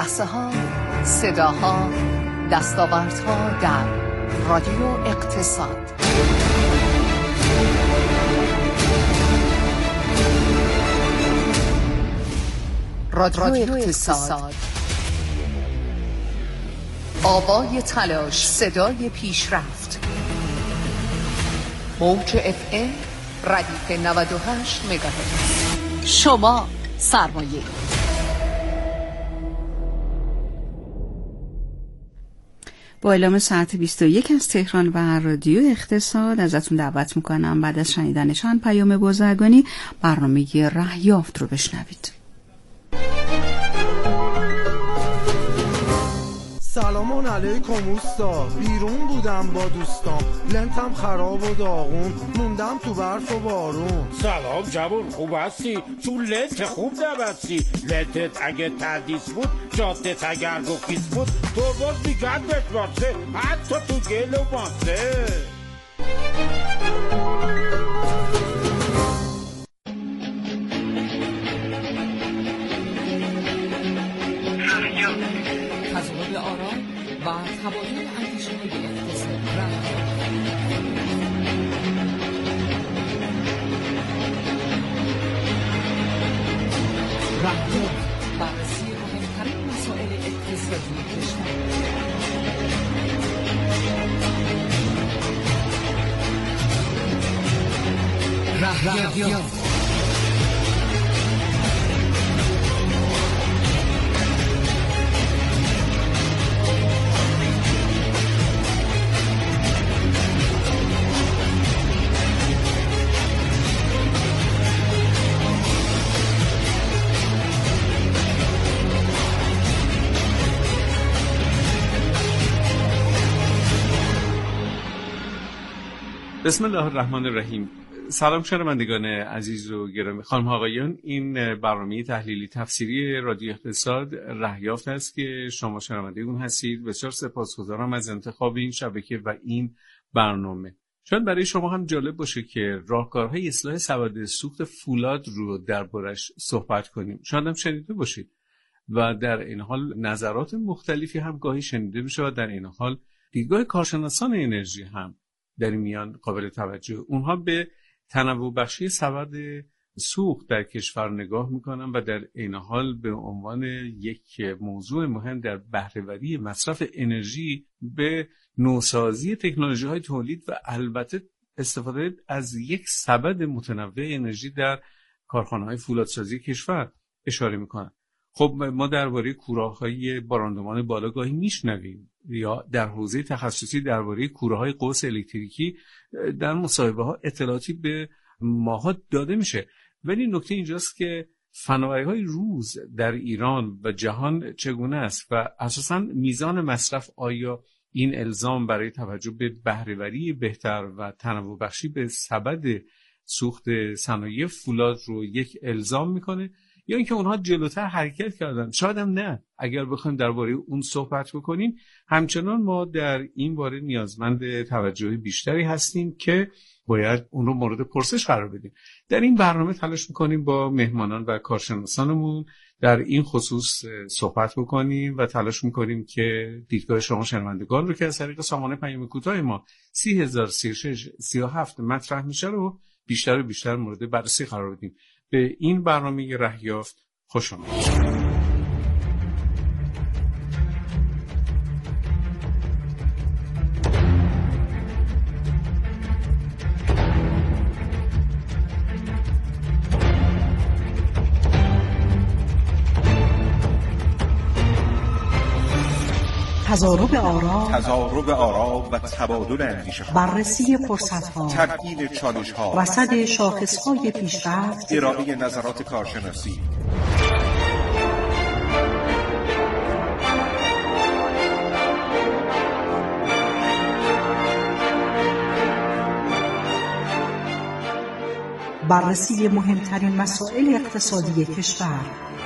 لحظه ها، صداها، دستاوردها در رادیو اقتصاد. رادیو اقتصاد، آوای تلاش، صدای پیشرفت. موج FM ردیف 98 مگاهرتز. شما سرمایه. با اعلام ساعت 21 از تهران و رادیو اقتصاد ازتون دعوت میکنم بعد از شنیدن چند پیام بازرگانی برنامه ره یافت رو بشنوید. سلام علیکم اوستا، بیرون بودم با دوستام، لنتم خراب و داغون، موندم تو برف و بارون. سلام جوون، خوب هستی؟ چون لنت خوب نبستی. لنتت اگه تردیس بود، جادت اگر گفیز بود، ترباز میگردت واسه حتی تو گل و ماسه. تضاد آرا و تبادل اندیشه‌های اقتصادی. رهبر بررسی مهمترین مسائل اقتصادی کشور. رهبر بسم الله الرحمن الرحیم. سلام شنوندگان عزیز و گرامی، خانم ها آقایان، این برنامه تحلیلی تفسیری رادیو اقتصاد ره یافت است که شما شنونده اون هستید. بسیار سپاسگزارم از انتخاب این شبکه و این برنامه. شاید برای شما هم جالب باشه که راهکارهای اصلاح سبد سوخت فولاد رو دربارش صحبت کنیم. شاید هم شنیده باشید و در این حال نظرات مختلفی هم گاهی شنیده میشه و در این حال دیدگاه کارشناسان انرژی هم در این میان قابل توجه. اونها به تنوع بخشی سبد سوخت در کشور نگاه میکنن و در این حال به عنوان یک موضوع مهم در بهره‌وری مصرف انرژی به نوسازی تکنولوژی‌های تولید و البته استفاده از یک سبد متنوع انرژی در کارخانه‌های فولادسازی کشور اشاره میکنن. خب ما درباره کوراه‌های باراندمان بالاگاهی میشنویم یا در حوزه تخصصی درباره کوره‌های قوس الکتریکی در مصاحبه‌ها اطلاعاتی به ماها داده میشه، ولی نکته اینجاست که فناوری‌های روز در ایران و جهان چگونه است و اساساً میزان مصرف، آیا این الزام برای توجه به بهره‌وری بهتر و تنوع بخشی به سبد سوخت صنایع فولاد رو یک الزام میکنه یا اینکه اونها جلوتر حرکت کردن؟ شاید هم نه. اگر بخوایم درباره اون صحبت بکنیم، همچنان ما در این باره نیازمند توجه بیشتری هستیم که باید اون رو مورد پرسش قرار بدیم. در این برنامه تلاش میکنیم با مهمانان و کارشناسانمون در این خصوص صحبت بکنیم و تلاش میکنیم که دیدگاه شما شنوندگان رو که از طریق سامانه پیام کوتاه ما 303637 مطرح میشه رو بیشتر و بیشتر مورد بررسی قرار بدیم. به این برنامه ره یافت خوش آمدید. تضارب آرا و تبادل اندیشه‌ها، بررسی فرصت‌ها، تبیین چالش‌ها، رصد شاخص‌های پیشرفت، ارائه نظرات کارشناسی. بررسی مهمترین مسائل اقتصادی کشور.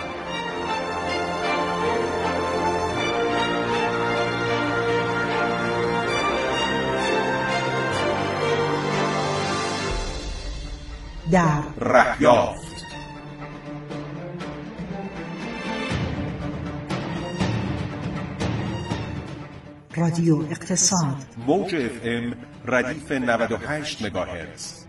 در ره یافت. رادیو اقتصاد. موج FM ردیف 98 مگاهرتز.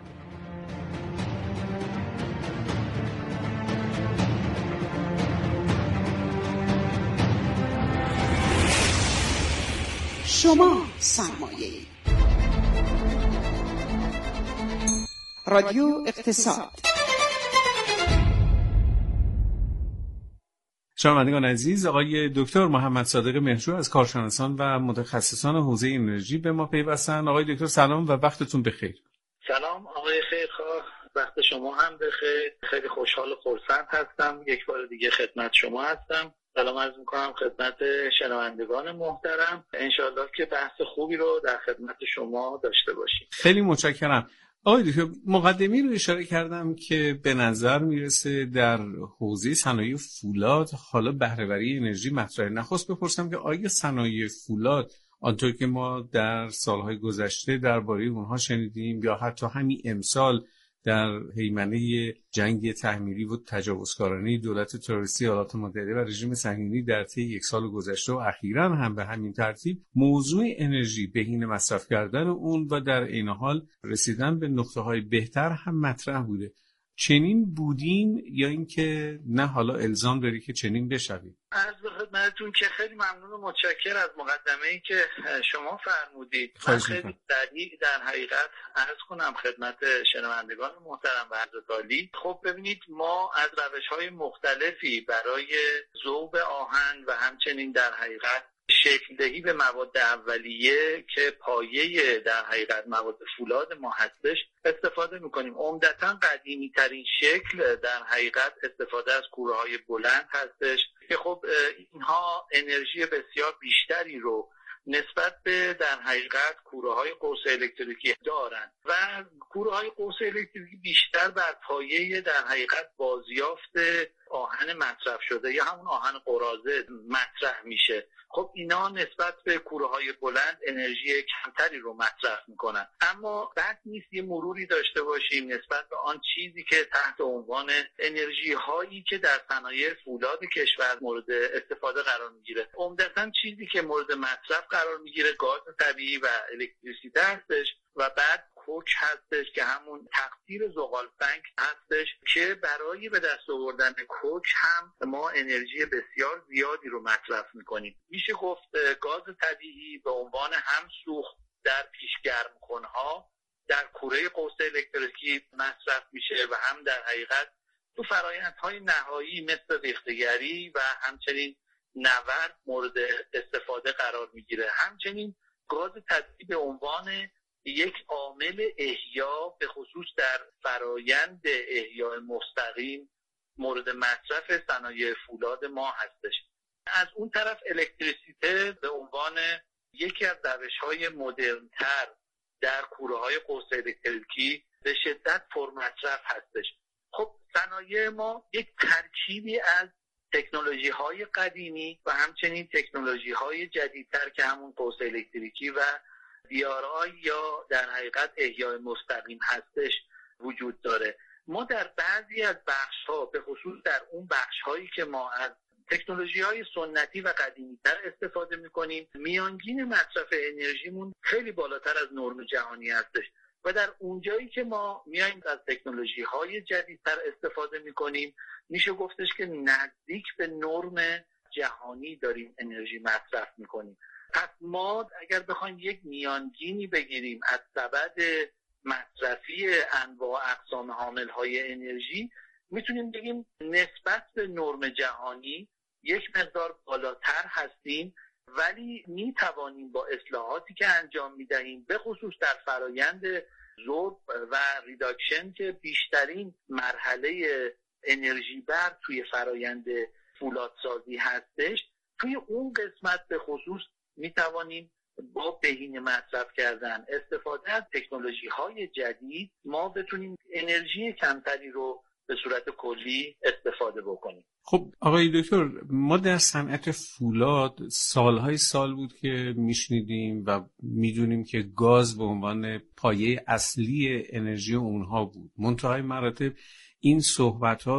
شما سرمایه‌ای. رادیو اقتصاد. شنوندگان عزیز، آقای دکتر محمد صادق مهرجو از کارشناسان و متخصصان حوزه انرژی به ما پیوستن. آقای دکتر سلام و وقتتون بخیر. سلام آقای خیرخواه، وقت شما هم بخیر. خیلی خوشحال و خرسند هستم یک بار دیگه خدمت شما هستم. سلام عرض میکنم خدمت شنوندگان محترم. انشاءالله که بحث خوبی رو در خدمت شما داشته باشیم. خیلی متشکرم. آقای دکتر، مقدمی رو اشاره کردم که به نظر میرسه در حوزه صنایع فولاد حالا بهره‌وری انرژی مطرحه. نخست بپرسم که آیا صنایع فولاد آنطور که ما در سالهای گذشته درباره اونها شنیدیم یا حتی همین امسال در هیمنه جنگ تحمیلی و تجاوزکارانه دولت تروریستی ایالات متحده و رژیم صهیونی در طی یک سال گذشته و اخیراً هم به همین ترتیب موضوع انرژی بهینه مصرف کردن اون و در عین حال رسیدن به نقطه‌های بهتر هم مطرح بوده. چنین بودین یا اینکه نه حالا الزام داری که چنین بشوید؟ عرض به خدمتتون که خیلی ممنون و متشکر از مقدمه‌ای که شما فرمودید. من خیلی سریع در حقیقت عرض کنم خدمت شنوندگان محترم و حضرت عالی. خب ببینید، ما از روش‌های مختلفی برای ذوب آهن و همچنین در حقیقت شکل دهی به مواد اولیه که پایه در حقیقت مواد فولاد ما هستش استفاده میکنیم. عمدتاً قدیمی ترین شکل در حقیقت استفاده از کوره‌های بلند هستش که خب اینها انرژی بسیار بیشتری رو نسبت به در حقیقت کوره‌های قوس الکتریکی دارند و کوره‌های قوس الکتریکی بیشتر بر پایه در حقیقت بازیافت آهن مصرف شده یا همون آهن قراضه مطرح میشه. خب اینا نسبت به کوره‌های بلند انرژی کمتری رو مصرف میکنن، اما بد نیست یه مروری داشته باشیم نسبت به آن چیزی که تحت عنوان انرژی هایی که در صنایع فولاد کشور مورد استفاده قرار میگیره. عمدتاً چیزی که مورد مصرف قرار میگیره گاز طبیعی و الکتریسیته هستش و بعد کوک هستش که همون تقطیر زغال سنگ هستش که برای به دست آوردن کوک هم ما انرژی بسیار زیادی رو مصرف میکنیم. میشه گفت گاز طبیعی به عنوان هم سوخت در پیشگرمکنها در کوره قوس الکتریکی مصرف میشه و هم در حقیقت تو فرآیندهای نهایی مثل ریختگری و همچنین نورد مورد استفاده قرار میگیره. همچنین گاز طبیعی به عنوان یک عامل احیا به خصوص در فرایند احیاء مستقیم مورد مصرف صنایع فولاد ما هستش. از اون طرف الکتریسیته به عنوان یکی از روش‌های مدرن‌تر در کوره‌های قوس الکتریکی به شدت پرمصرف هستش. خب صنایع ما یک ترکیبی از تکنولوژی‌های قدیمی و همچنین تکنولوژی‌های جدیدتر که همون قوس الکتریکی و دیارای یا در حقیقت احیاء مستقیم هستش وجود داره. ما در بعضی از بخش‌ها به خصوص در اون بخش‌هایی که ما از تکنولوژی‌های سنتی و قدیمی‌تر استفاده می‌کنیم میانگین مصرف انرژیمون خیلی بالاتر از نرم جهانی هستش و در اونجایی که ما میایم از تکنولوژی‌های جدیدتر استفاده می‌کنیم میشه گفتش که نزدیک به نرم جهانی داریم انرژی مصرف می‌کنیم. پس ما اگر بخوایم یک میانگینی بگیریم از سبد مصرفی انواع اقسام حامل‌های انرژی میتونیم بگیم نسبت به نرم جهانی یک مقدار بالاتر هستیم، ولی میتوانیم با اصلاحاتی که انجام میدهیم به خصوص در فرایند ذوب و ریداکشن که بیشترین مرحله انرژی بر توی فرایند فولادسازی هستش، توی اون قسمت به خصوص میتوانیم با بهینه مصرف کردن استفاده از تکنولوژی‌های جدید ما بتونیم انرژی کمتری رو به صورت کلی استفاده بکنیم. خب آقای دکتر، ما در صنعت فولاد سالهای سال بود که میشنیدیم و میدونیم که گاز به عنوان پایه اصلی انرژی اونها بود. منتهای مراتب این صحبت‌ها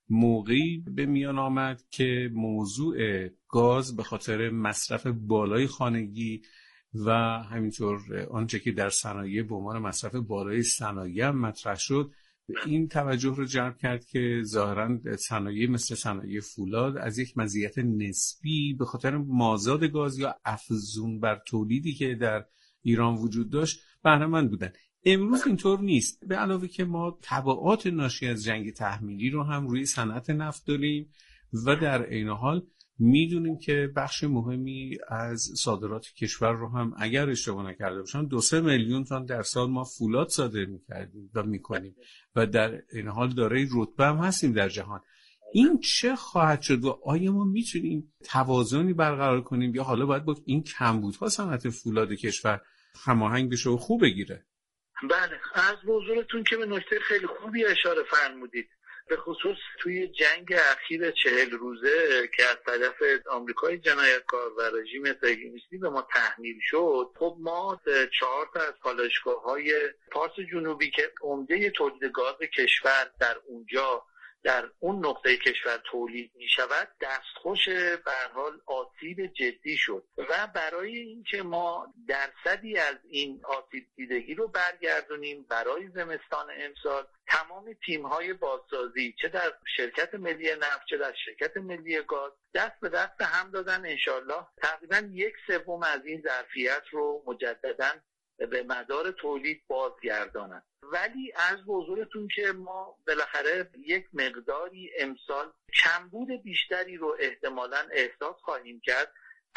موقعی به میان آمد که موضوع گاز به خاطر مصرف بالای خانگی و همینطور آنچه که در صنایع به عنوان مصرف بالای صنایع مطرح شد این توجه رو جلب کرد که ظاهراً صنایع مثل صنایع فولاد از یک مزیت نسبی به خاطر مازاد گاز یا افزون بر تولیدی که در ایران وجود داشت بهره مند بودن. امروز اینطور نیست. به علاوه که ما تبعات ناشی از جنگ تحمیلی رو هم روی صنعت نفت داریم و در عین حال میدونیم که بخش مهمی از صادرات کشور رو هم اگر اشتباه نکرده باشم 2-3 میلیون تن در سال ما فولاد صادر میکردیم و میکنیم و در این حال دارای رتبه هم هستیم در جهان. این چه خواهد شد و آیا ما میتونیم توازنی برقرار کنیم یا حالا باید با این کمبودها صنعت فولاد کشور هماهنگ بشه و خوب بگیره؟ بله، از حضورتون که به نکته خیلی خوبی اشاره فرمودید، به خصوص توی جنگ اخیر 40 روزه که از طرف آمریکای جنایتکار و رژیم صهیونیستی به ما تحمیل شد، خب ما 4 تا از پالایشگاه‌های پارس جنوبی که عمده تولید گاز کشور در اونجا در اون نقطه کشور تولید می شود دستخوش به هر حال آسیب جدی شد و برای اینکه ما درصدی از این آسیب دیدگی رو برگردونیم برای زمستان امسال تمام تیم‌های بازسازی چه در شرکت ملی نفت چه در شرکت ملی گاز دست به دست هم دادن. انشالله تقریبا 1/3 از این ظرفیت رو مجدداً به مدار تولید بازگردانند. ولی از حضورتون که ما بالاخره یک مقداری امسال کمبود بیشتری رو احتمالاً احساس خواهیم کرد،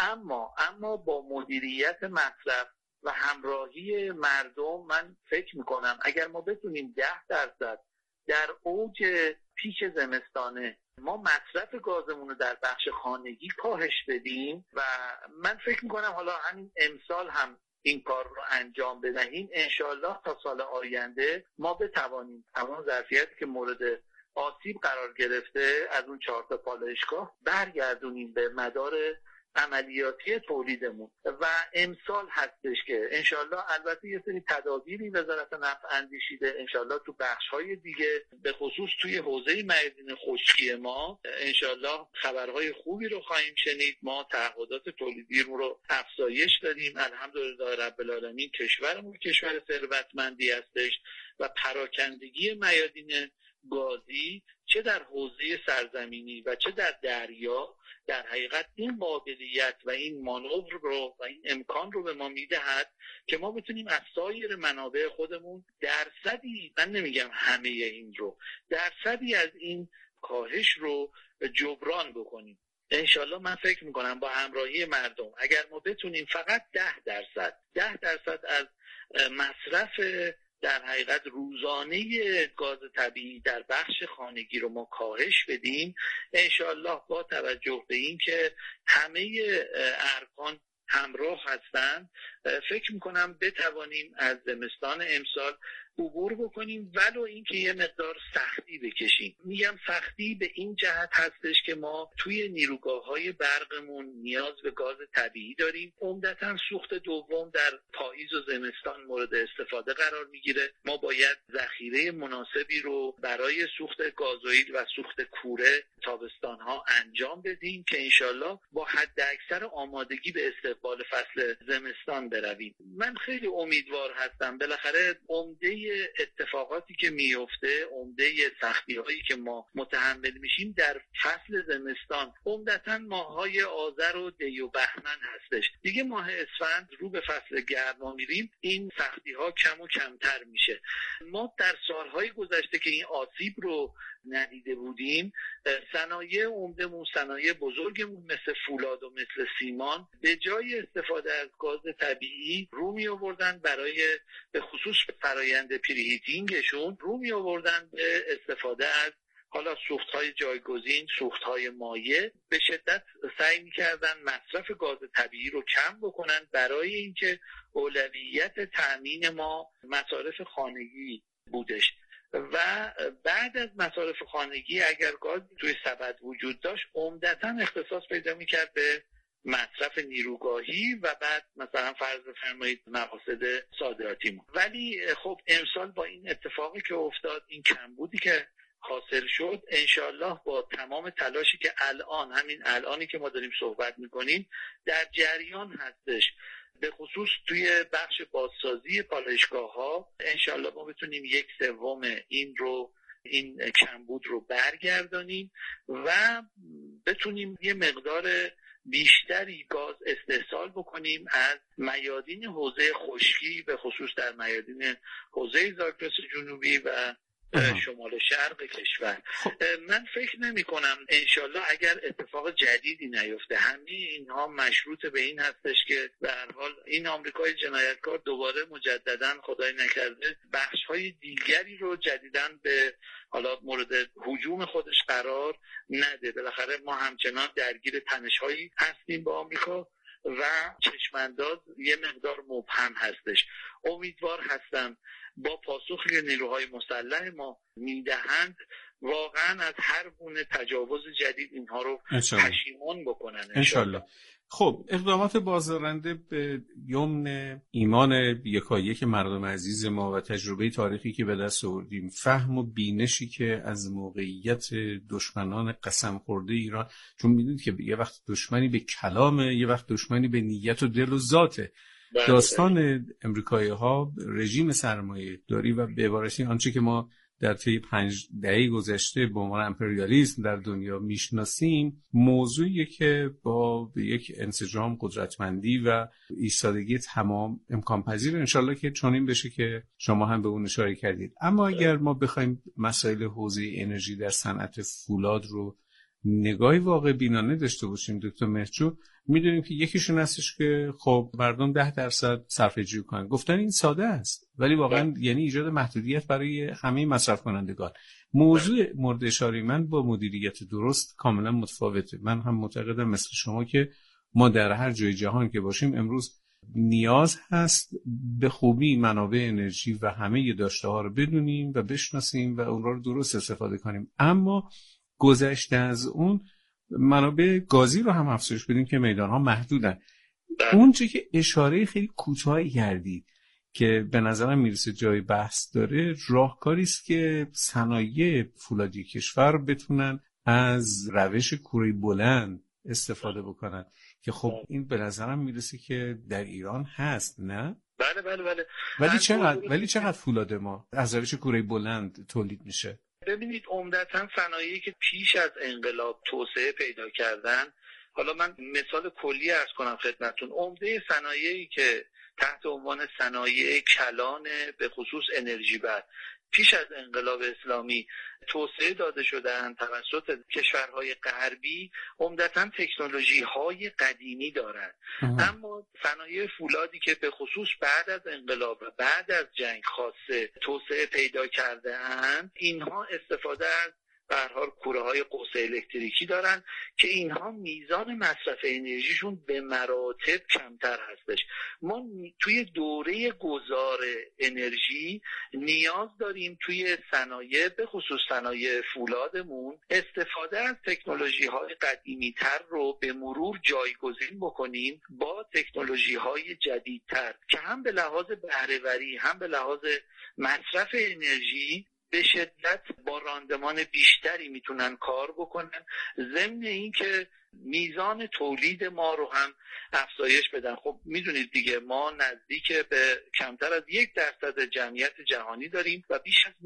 اما با مدیریت مصرف و همراهی مردم من فکر میکنم اگر ما بتونیم 10% در اوج پیک زمستانه ما مصرف گازمون رو در بخش خانگی کاهش بدیم و من فکر میکنم حالا همین امسال هم این کار رو انجام بدهیم، انشالله تا سال آینده ما بتوانیم تمام ظرفیتی که مورد آسیب قرار گرفته از اون 4 تا پالایشگاه برگردونیم به مدار عملیاتی تولیدمون. و امسال هستش که انشالله البته یه سری تدابیری وزارت نفت اندیشیده، انشالله تو بخش‌های دیگه به خصوص توی حوزه میادین خشکی ما انشالله خبرهای خوبی رو خواهیم شنید. ما تعهدات تولیدی رو افزایش دادیم، الحمدلله رب العالمین کشورمون کشور ثروتمندی هستش و پراکندگی میادین گازی چه در حوزه سرزمینی و چه در دریا در حقیقت این قابلیت و این مانور رو و این امکان رو به ما میدهد که ما بتونیم از سایر منابع خودمون درصدی، من نمیگم همه این رو، درصدی از این کاهش رو جبران بکنیم. انشالله من فکر میکنم با همراهی مردم اگر ما بتونیم فقط 10% از مصرف در حقیقت روزانه گاز طبیعی در بخش خانگی رو ما کاهش بدیم، انشالله با توجه به این که همه ارکان همراه هستند فکر میکنم بتوانیم از زمستان امسال عبور بکنیم، ولو اینکه یه مقدار سختی بکشیم. میگم سختی به این جهت هستش که ما توی نیروگاه‌های برقمون نیاز به گاز طبیعی داریم. عمدتاً سوخت دوم در پاییز و زمستان مورد استفاده قرار میگیره. ما باید ذخیره مناسبی رو برای سوخت گازوئیل و سوخت کوره تابستان‌ها انجام بدیم که انشالله با حد اکثر آمادگی به استقبال فصل زمستان برویم. من خیلی امیدوار هستم. بالاخره عمده اتفاقاتی که میفته، عمده سختی‌هایی که ما متحمل میشیم در فصل زمستان، عمدتاً ماه‌های آذر و دی و بهمن هستش. دیگه ماه اسفند رو به فصل گرما میریم، این سختی‌ها کم و کمتر میشه. ما در سال‌های گذشته که این آسیب رو ندیده بودیم، صنایع عمده‌مون، صنایع بزرگمون مثل فولاد و مثل سیمان به جای استفاده از گاز طبیعی رو می آوردن برای به خصوص فرایند پریهیتینگشون رو می آوردن به استفاده از حالا سوخت‌های جایگزین، سوخت‌های مایع. به شدت سعی می‌کردن مصرف گاز طبیعی رو کم بکنن برای اینکه اولویت تأمین ما مصارف خانگی بودش و بعد از مصارف خانگی اگر گاز توی سبد وجود داشت عمدتاً اختصاص پیدا می‌کرد به مصرف نیروگاهی و بعد مثلا فرض بفرمایید مقاصد صادراتی ما. ولی خب امسال با این اتفاقی که افتاد، این کمبودی که حاصل شد، انشالله با تمام تلاشی که همین الانی که ما داریم صحبت میکنیم در جریان هستش، به خصوص توی بخش بازسازی پالایشگاه‌ها انشالله ما بتونیم 1/3 این کمبود رو برگردانیم و بتونیم یه مقدار بیشتری گاز استحصال بکنیم از میادین حوزه خشکی، به خصوص در میادین حوزه زاگرس جنوبی و شمال شرق کشور. من فکر نمی کنم انشالله اگر اتفاق جدیدی نیفته، همه اینها مشروط به این هستش که به هر حال این آمریکای جنایتکار دوباره مجددا خدای نکرده بخش‌های دیگری رو جدیداً به حالا مورد هجوم خودش قرار نده. بالاخره ما همچنان درگیر تنش‌هایی هستیم با آمریکا و چشمانداز یه مقدار مبهم هستش. امیدوار هستم با پاسخی که نیروهای مسلح ما میدهند واقعا از هر گونه تجاوز جدید اینها رو پشیمان بکنن انشالله. خب اقدامات بازدارنده به یمن ایمان یکایک مردم عزیز ما و تجربه تاریخی که به دست آوردیم، فهم و بینشی که از موقعیت دشمنان قسم خورده ایران، چون میدونید که یه وقت دشمنی به کلامه، یه وقت دشمنی به نیت و دل و ذاته. داستان امریکایی ها رژیم سرمایه داری و به عبارتی آنچه که ما در طی 5 دهه گذشته به عنوان امپریالیسم در دنیا میشناسیم، موضوعیه که با یک انسجام، قدرتمندی و ایستادگی تمام امکان پذیر انشالله که چنین بشه که شما هم به اون اشاره کردید. اما اگر ما بخوایم مسائل حوزه انرژی در صنعت فولاد رو نگاهی واقع بینانه داشته باشیم دکتر مهرجو، میدونیم که یکیشون هستش که خب مردم 10% صرفه‌جویی کنن. گفتن این ساده است ولی واقعا یعنی ایجاد محدودیت برای همه مصرف کنندگان. موضوع مورد اشاره من با مدیریت درست کاملا متفاوته. من هم معتقدم مثل شما که ما در هر جای جهان که باشیم امروز نیاز هست به خوبی منابع انرژی و همه داشته ها رو بدونیم و بشناسیم و اون رو درست استفاده کنیم. اما گذشته از اون منابع گازی رو هم افزایش بدیم که میدان‌ها محدودن. اون چیزی که اشاره خیلی کوتاهی کردید که به نظرم میرسه جای بحث داره، راهکاری است که صنایع فولادی کشور بتونن از روش کوره بلند استفاده بکنن که خب این به نظرم میرسه که در ایران هست، نه؟ بله. ولی چقدر فولاد ما از روش کوره بلند تولید میشه؟ ببینید عمدتاً صنایعی که پیش از انقلاب توسعه پیدا کردن، حالا من مثال کلی عرض کنم خدمتتون، عمده صنایعی که تحت عنوان صنایع کلان به خصوص انرژی بر پیش از انقلاب اسلامی توسعه داده شدند توسط کشورهای غربی، عمدتاً تکنولوژی‌های قدیمی دارند. اما صنایع فولادی که به خصوص بعد از انقلاب و بعد از جنگ خاصه توسعه پیدا کرده‌اند، اینها استفاده از به هر حال کوره‌های قوس الکتریکی دارن که اینها میزان مصرف انرژیشون به مراتب کمتر هستش. ما توی دوره گذار انرژی نیاز داریم توی صنایع به خصوص صنایع فولادمون استفاده از تکنولوژی‌های قدیمی‌تر رو به مرور جایگزین بکنیم با تکنولوژی‌های جدیدتر که هم به لحاظ بهره‌وری هم به لحاظ مصرف انرژی به شدت با راندمان بیشتری میتونن کار بکنن، ضمن این که میزان تولید ما رو هم افزایش بدن. خب میدونید دیگه ما نزدیک به کمتر از 1% جمعیت جهانی داریم و بیش از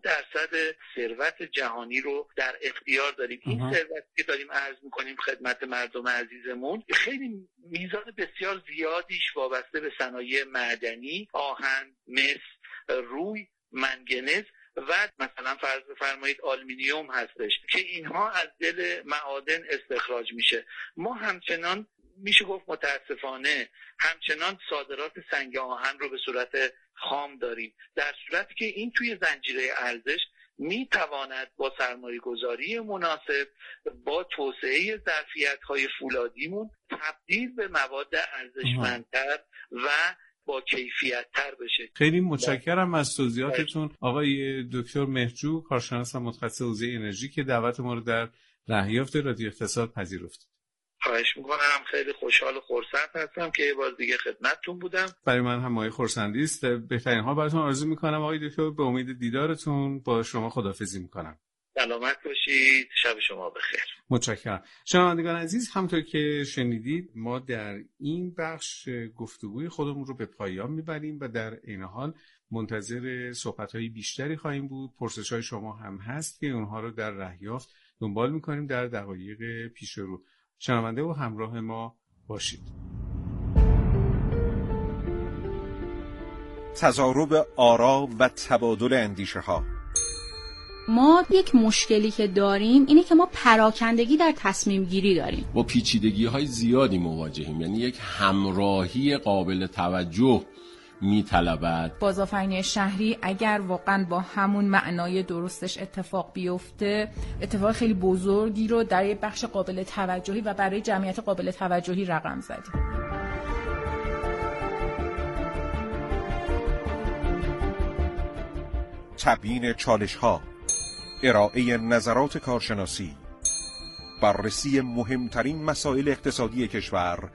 9% ثروت جهانی رو در اختیار داریم. این ثروتی که داریم عرض میکنیم خدمت مردم عزیزمون خیلی میزان بسیار زیادیش وابسته به صنایع معدنی، آهن، مس، روی، منگنز و مثلا فرض بفرمایید آلومینیوم هستش که اینها از دل معادن استخراج میشه. ما همچنان میشه گفت متاسفانه همچنان صادرات سنگ آهن رو به صورت خام داریم، در صورتی که این توی زنجیره ارزش میتواند با سرمایه گذاری مناسب با توسعه ظرفیت‌های فولادیمون تبدیل به مواد ارزشمندتر و با کیفیت تر بشه. خیلی متشکرم از توضیحاتتون آقای دکتر مهرجو، کارشناس متخصص حوزه انرژی که دعوت ما رو در رهیافت رادیو اقتصاد پذیرفتید. خواهش میکنم، خیلی خوشحال و خرسند هستم که یه بار دیگه خدمتتون بودم. برای من هم مایه خرسندی است. بهترین ها براتون آرزو میکنم آقای دکتر. به امید دیدارتون با شما خداحافظی میکنم. سلامت باشید. شب شما بخیر. متشکرم. شنوندگان عزیز، همونطور که شنیدید ما در این بخش گفتگوی خودمون رو به پایان میبریم و در این حال منتظر صحبت‌های بیشتری خواهیم بود. پرسش‌های شما هم هست که اونها رو در رهیافت دنبال می‌کنیم در دقایق پیش رو. شنونده و همراه ما باشید. تضارب آرا و تبادل اندیشه‌ها. ما یک مشکلی که داریم اینه که ما پراکندگی در تصمیم گیری داریم. با پیچیدگی‌های زیادی مواجهیم، یعنی یک همراهی قابل توجه میطلبد. بازآفرینی شهری اگر واقعا با همون معنای درستش اتفاق بیفته، اتفاق خیلی بزرگی رو در یک بخش قابل توجهی و برای جمعیت قابل توجهی رقم زدیم. تبیین چالش‌ها، ارائه نظرات کارشناسی، بررسی مهمترین مسائل اقتصادی کشور،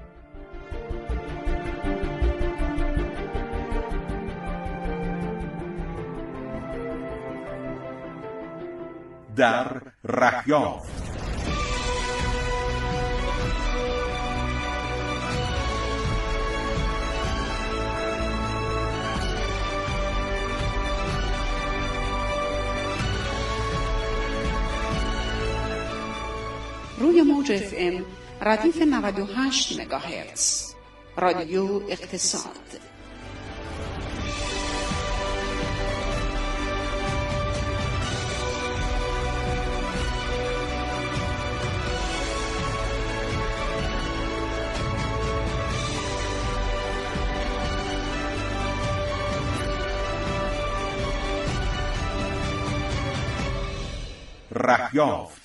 در رهیافت. روی موج FM ردیف 98 مگاهرتز. رادیو اقتصاد. رهیافت.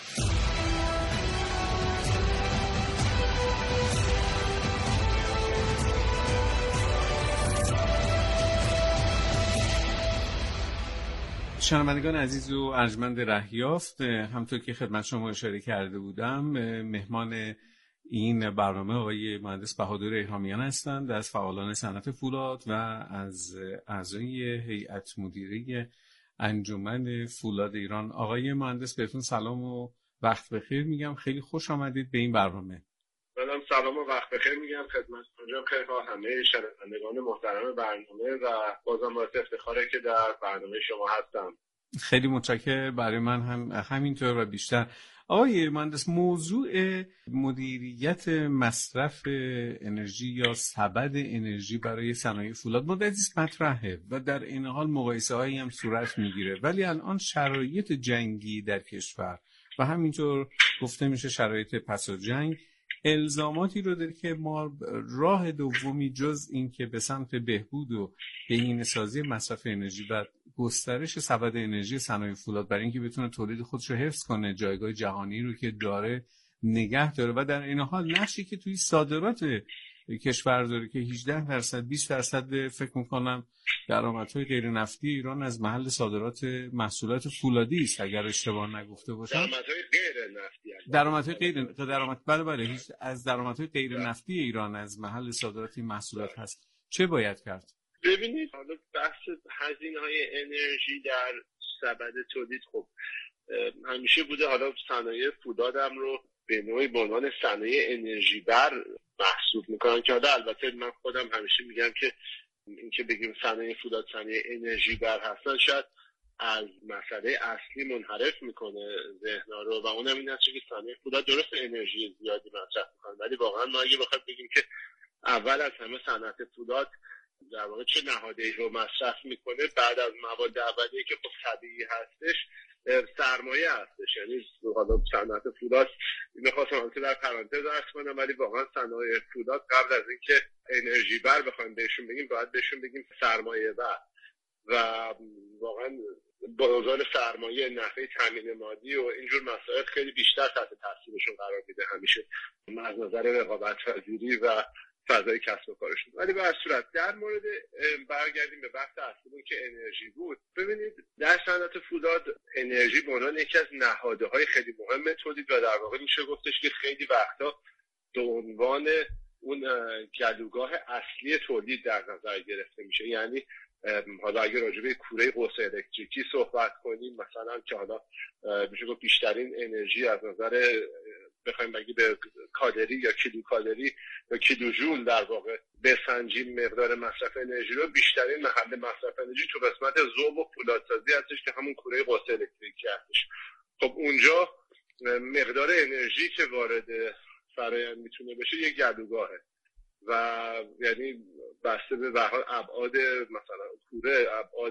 شنوندگان عزیز و ارجمند رهیافت، همطور که خدمت شما اشاره کرده بودم، مهمان این برنامه آقای مهندس بهادر اهرامیان هستند، از فعالان صنعت فولاد و از اعضای هیئت مدیره انجمن فولاد ایران. آقای مهندس بهتون سلام و وقت بخیر میگم، خیلی خوش آمدید به این برنامه. منم سلام و وقت بخیر میگم خدمت شما همه شنوندگان محترم برنامه و بازم باعث افتخاره که در برنامه شما هستم. خیلی متشکرم، برای من هم همینطور و بیشتر. آقای مهندس، موضوع مدیریت مصرف انرژی یا سبد انرژی برای صنایع فولاد مدتی است مطرحه و در این حال مقایسه‌هایی هم صورت میگیره، ولی الان شرایط جنگی در کشور و همینطور گفته میشه شرایط پس از جنگ الزاماتی رو داره که ما راه دومی جز این که به سمت بهبود و بهینه‌سازی مصرف انرژی و گسترش سبد انرژی صنایع فولاد برای اینکه بتونه تولید خودش رو حفظ کنه، جایگاه جهانی رو که داره نگه داره و در این حال نقشی که توی صادرات کشور داره که 18% 20% فکر می‌کنم درآمدهای غیر نفتی ایران از محل صادرات محصولات فولادی است اگر اشتباه نگفته باشم. درآمدهای غیر نفتی. بله از درآمدهای غیر نفتی ایران از محل صادرات این محصولات هست. چه باید کرد؟ ببینید حالا بحث هزینه‌های انرژی در سبد تولید خب همیشه بوده. حالا صنایع فولاد هم رو به نوعی به عنوان صنایع انرژی بر محسوب میکنن که حالا البته من خودم همیشه میگم که اینکه بگیم صنایع فولاد صنایع انرژی بر هستن شاید از مسئله اصلی منحرف میکنه ذهن‌ها رو و اونم این هست که صنایع فولاد درست انرژی زیادی مصرف میکنن، ولی واقعا ما اگه بخوایم بگیم که اول از همه صنعت فولاد در واقع چه نهاده‌ای رو مصرف میکنه بعد از مواد اولیه‌ای که خب طبیعی هستش سرمایه هستش. یعنی حالا صنعت فولاد می‌خواستم البته در پرانتز عرض کنم، ولی واقعا صنایع فولاد قبل از اینکه انرژی بر بخوایم بهشون بگیم باید بهشون بگیم سرمایه بر و واقعا بازار سرمایه، نحوه تامین مالی و اینجور مسائل خیلی بیشتر تحت تاثیرشون قرار میده همیشه از نظر رقابت‌پذیری و فضای کسب و کارشون. ولی به هر صورت در مورد برگردیم به بحث اصلیمون که انرژی بود. ببینید در صنعت فولاد انرژی به عنوان یکی از نهادهای خیلی مهم تولید و در واقع میشه گفتش که خیلی وقتا به عنوان اون گلوگاه اصلی تولید در نظر گرفته میشه. یعنی حالا اگه راجع به کوره قوس الکتریکی صحبت کنیم مثلا که حالا میشه گفت بیشترین انرژی از نظر بخوایم بگیم به کالری یا کیلو کالری یا کیلو جول در واقع بسنجیم مقدار مصرف انرژی رو، بیشترین محل مصرف انرژی تو قسمت ذوب و فولادسازی هستش که همون کوره قوس الکتریکی هستش. خب اونجا مقدار انرژی که وارد فرآیند میتونه بشه یک گلوگاهه و یعنی بسته به ابعاد مثلا کوره، ابعاد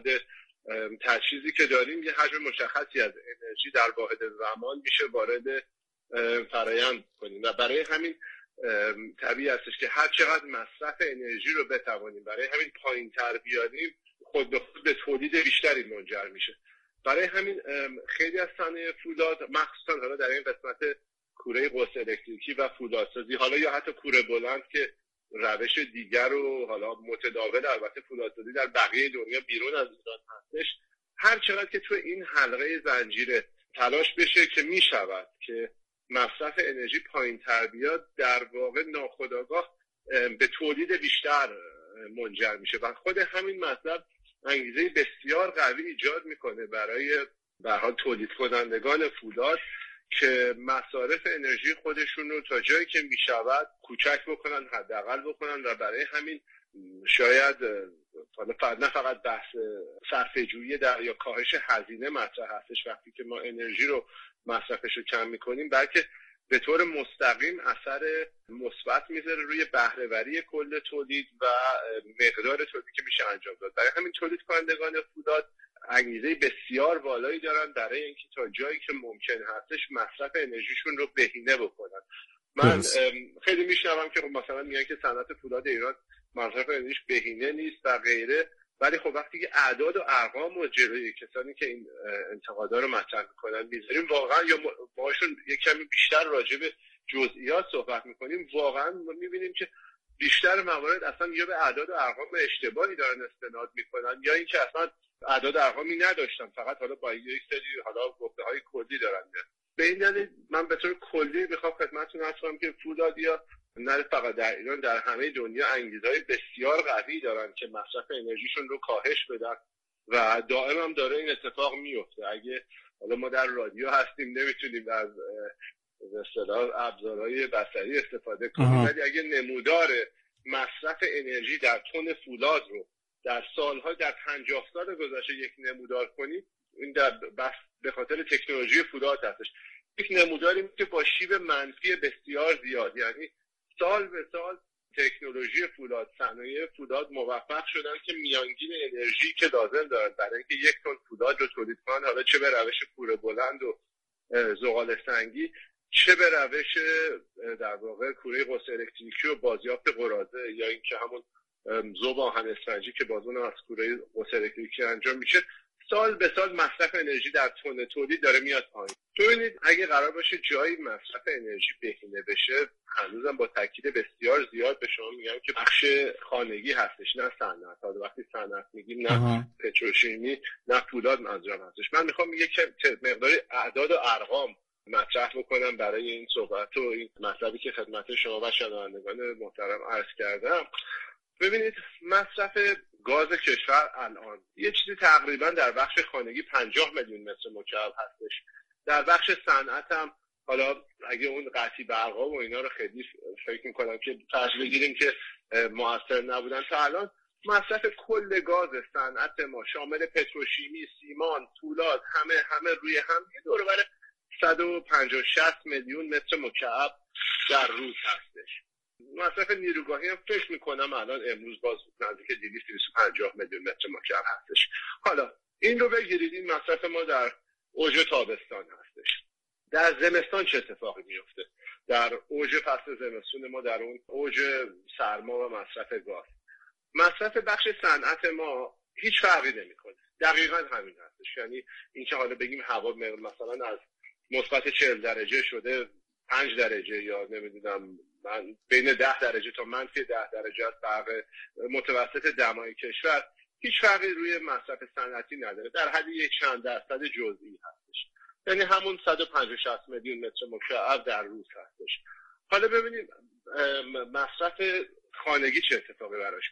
تجهیزی که داریم، یه حجم مشخصی از انرژی در واحد زمان میشه وارد فرآیند کنیم و برای همین طبیعی هستش که هر چقدر مصرف انرژی رو بتوانیم برای همین پایین تر بیاریم خود به خود به تولید بیشتری منجر میشه. برای همین خیلی از صنایع فولاد مخصوصا حالا در این قسمت کوره قوس الکتریکی و فولادسازی، حالا یا حتی کوره بلند که روش دیگر و حالا متداول البته فولادسازی در بقیه دنیا بیرون از ایران هستش، هر چقدر که تو این حلقه زنجیره تلاش بشه که میشود که مصرف انرژی پایین تر بیاد، در واقع ناخودآگاه به تولید بیشتر منجر میشه و خود همین مطلب انگیزه بسیار قوی ایجاد میکنه برای به هر حال تولید کنندگان فولاد که مصارف انرژی خودشون رو تا جایی که میشود کوچک بکنن، حداقل بکنن و برای همین شاید نه فقط بحث صرفه‌جویی یا کاهش هزینه مطرح هستش وقتی که ما انرژی رو مصرفش رو کم میکنیم، بلکه به طور مستقیم اثر مثبت میذاره روی بهره‌وری کل تولید و مقدار تولیدی که میشه انجام داد. برای همین تولید کنندگان فولاد انگیزه بسیار بالایی دارن برای اینکه تا جایی که ممکن هستش مصرف انرژیشون رو بهینه بکنن. من خیلی میشنوم که مثلا میگن که صنعت فولاد ایران مصرف انرژیش بهینه نیست و غیره، ولی خب وقتی که اعداد و ارقام و جلوی کسانی که این انتقادا رو مطرح میکنن میذاریم واقعا یا باهاشون یک کمی بیشتر راجع به جزئیات صحبت میکنیم، واقعا میبینیم که بیشتر موارد اصلا یا به اعداد و ارقام اشتباهی دارن استناد میکنن یا اینکه اصلا اعداد و ارقامی نداشتن، فقط حالا با یک سری حالا گفته‌های کلی دارن. به این دلیل من به طور کلی میخوام خدمتتون عرض کنم که فولادیا نه فقط در ایران، در همه دنیا انگیزه‌های بسیار قوی دارن که مصرف انرژیشون رو کاهش بدن و دائم هم داره این اتفاق میفته. اگه حالا ما در رادیو هستیم نمیتونیم از به اصطلاح ابزارهای بصری استفاده کنیم، ولی اگه نمودار مصرف انرژی در تن فولاد رو در سالها در 50 سال گذشته یک نمودار کنیم، این در به خاطر تکنولوژی فولاد هستش. یک نموداری که با شیب منفی بسیار زیاد، یعنی سال به سال تکنولوژی فولاد، صنایع فولاد موفق شدن که میانگین انرژی که لازم دارن برای اینکه یک تن فولاد رو تولید کنن، حالا چه به روش کوره بلند و زغال سنگی، چه به روش در واقع کوره قوس الکتریکی و بازیافت قراضه یا اینکه همون ذوب آهن اسفنجی که بازون از کوره قوس الکتریکی انجام میشه، سال به سال مصرف انرژی در تن تولید داره میاد پایین. ببینید اگه قرار باشه جایی مصرف انرژی بهینه بشه، هنوزم با تاکید بسیار زیاد به شما میگم که بخش خانگی هستش، نه صنعت. حالا وقتی صنعت میگیم نه پتروشیمی نه فولاد منظورم هستش. من میخوام یک مقدار اعداد و ارقام مطرح بکنم برای این صحبت و این مطلبی که خدمت شما و شنوندگان محترم عرض کردم. ببینید مصرف گاز کشور الان یه چیزی تقریبا در بخش خانگی 50 میلیون متر مکعب هستش. در بخش صنعت هم حالا اگه اون قطعی برقا و اینا رو خیلی فکر میکنم که فرض بگیریم که مؤثر نبودن، تا الان مصرف کل گاز صنعت ما شامل پتروشیمی، سیمان، فولاد همه روی هم یه دور بر 150-160 میلیون متر مکعب در روز هستش. مصرف نیروگاهی هم فکر میکنم الان امروز باز نزدیک 250 میلیون متر مکعب هستش. حالا این رو بگیرید، این مصرف ما در اوج تابستان هستش. در زمستان چه اتفاقی میفته؟ در اوج فصل زمستون ما، در اون اوج سرما و مصرف گاز، مصرف بخش صنعت ما هیچ فرقی نمیکنه، دقیقاً همین هستش. یعنی اینکه حالا بگیم هوا مثلا از مثبت 40 درجه شده 5 درجه یا نمیدونم من بین 10 درجه تا منفی 10 درجه است فرق متوسط دمای کشور، هیچ فرقی روی مصرف صنعتی نداره، در حد یک چند درصد جزئی هستش. یعنی همون 150-160 میلیون متر مکعب در روز هستش. حالا ببینیم مصرف خانگی چه اتفاقی براش